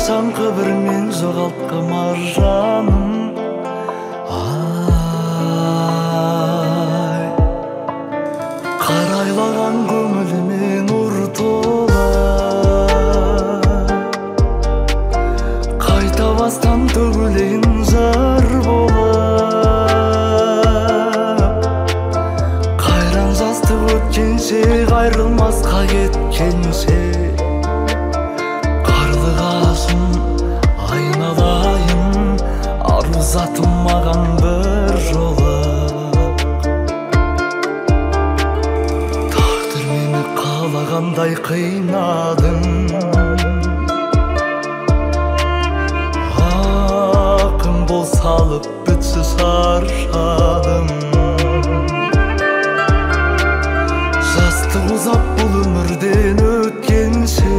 качанкы бир мен жогалткам жаным. Карайлаган көңүлүмө нур тола, кайтабастан төгүлейин жар бола. Кайран жастык өткенче, кайрылмаска кеткенче, карлыгашым айналайын, ару затым маган бир жолу. Кандай кыйнадың, акын бол салып бүтсүз шаршадым. Жастык узап бул өмүрдөн өткенче,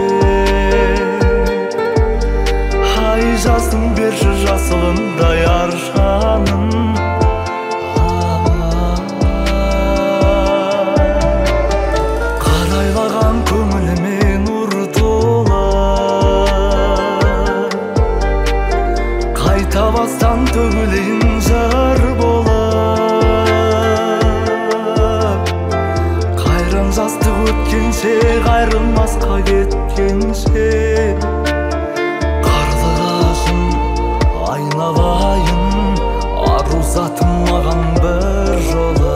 ай жаздың берші жасылындай аршаным. Кайтабастан төгүлейин жар бола, кайран жастык өткенче, кайрылмаска кеткенче, карлыгашым айналайын, ару затым маган бир жолу.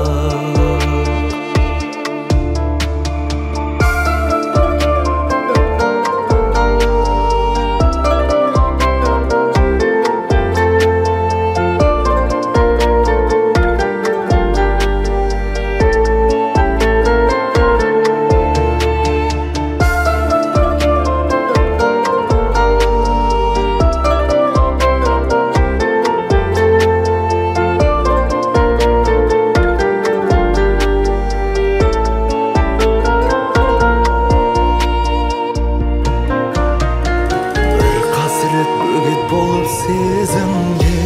Болып сезімге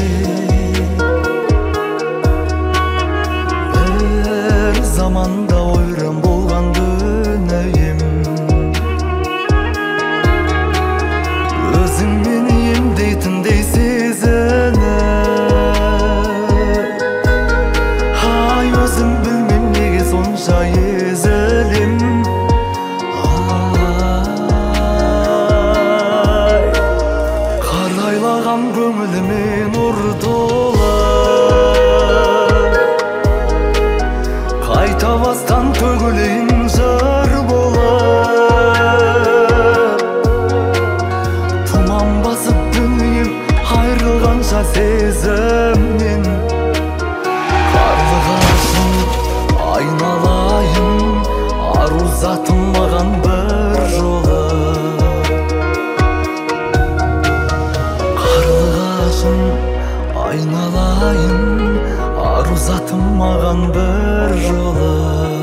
бір заманда ойран болған дүнием, өзіңмен емдейтіндей сезініп, ай өзім білмем неге сонша езілем. Көңіліме нұр тола, кайтабастан төгілейін жар бола. Туман басып дүнием айрылғанша сезімнен, карлыгашым айналайын, ару затым маған бір жолы. Айналайын, ару затым маған бір жолы.